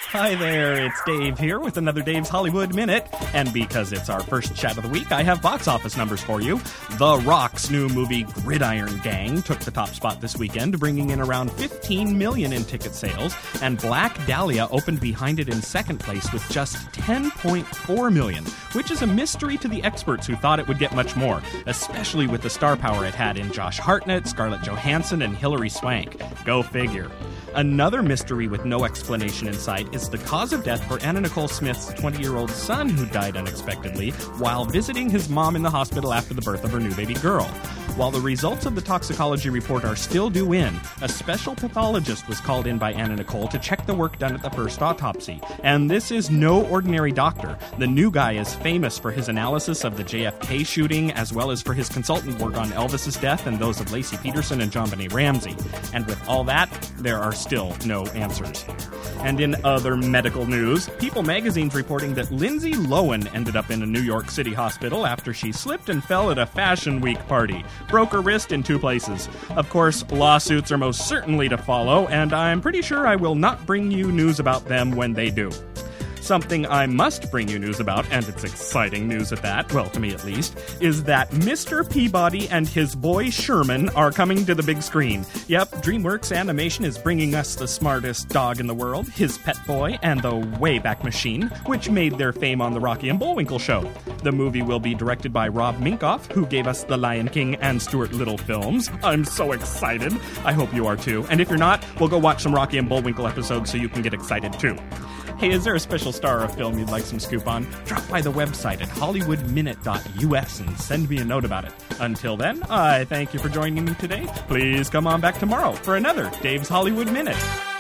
Hi there, it's Dave here with another Dave's Hollywood Minute. And because it's our first chat of the week, I have box office numbers for you. The Rock's new movie Gridiron Gang took the top spot this weekend, bringing in around $15 million in ticket sales. And Black Dahlia opened behind it in second place with just $10.4 million, which is a mystery to the experts who thought it would get much more, especially with the star power it had in Josh Hartnett, Scarlett Johansson, and Hilary Swank. Go figure. Another mystery with no explanation in sight is the cause of death for Anna Nicole Smith's 20-year-old son who died unexpectedly while visiting his mom in the hospital after the birth of her new baby girl. While the results of the toxicology report are still due in, a special pathologist was called in by Anna Nicole to check the work done at the first autopsy. And this is no ordinary doctor. The new guy is famous for his analysis of the JFK shooting, as well as for his consultant work on Elvis's death and those of Lacey Peterson and JonBenet Ramsey. And with all that, there are still no answers. And in other medical news, People magazine's reporting that Lindsay Lohan ended up in a New York City hospital after she slipped and fell at a Fashion Week party. Broke her wrist in 2 places. Of course, lawsuits are most certainly to follow, and I'm pretty sure I will not bring you news about them when they do. Something I must bring you news about, and it's exciting news at that, well, to me at least, is that Mr. Peabody and his boy Sherman are coming to the big screen. Yep, DreamWorks Animation is bringing us the smartest dog in the world, his pet boy, and the Wayback Machine, which made their fame on the Rocky and Bullwinkle show. The movie will be directed by Rob Minkoff, who gave us The Lion King and Stuart Little films. I'm so excited. I hope you are too. And if you're not, we'll go watch some Rocky and Bullwinkle episodes so you can get excited too. Hey, is there a special star or film you'd like some scoop on? Drop by the website at hollywoodminute.us and send me a note about it. Until then, I thank you for joining me today. Please come on back tomorrow for another Dave's Hollywood Minute.